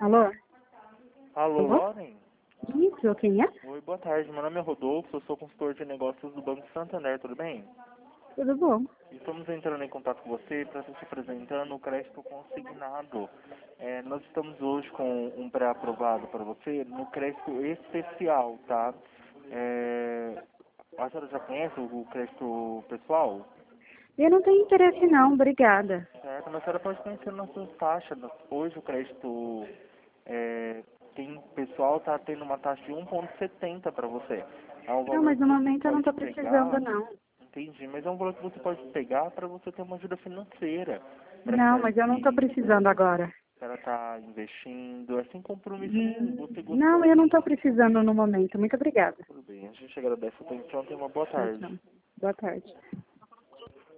Alô? Alô, Alô? Lauren? Isso, quem é? Oi, boa tarde. Meu nome é Rodolfo, eu sou consultor de negócios do Banco Santander, tudo bem? Tudo bom? Estamos entrando em contato com você para estar te apresentando o crédito consignado. Nós estamos hoje com um pré-aprovado para você no crédito especial, tá? A senhora já conhece o crédito pessoal? Eu não tenho interesse não, obrigada. Certo, mas a senhora pode conhecer nossas taxas. Hoje o crédito pessoal está tendo uma taxa de 1,70 para você. É um Não, valor mas que no você momento eu não pode estou precisando pegar, não. entendi, mas é um valor que você pode pegar para você ter uma ajuda financeira. Para Não, mas eu não estou precisando agora. ela tá investindo, é sem compromisso nenhum. Você Não, gostou? eu não estou precisando no momento. Muito obrigada. Muito bem, a gente agradece a atenção, tenha uma boa Tchau, tarde. tchau. Boa tarde.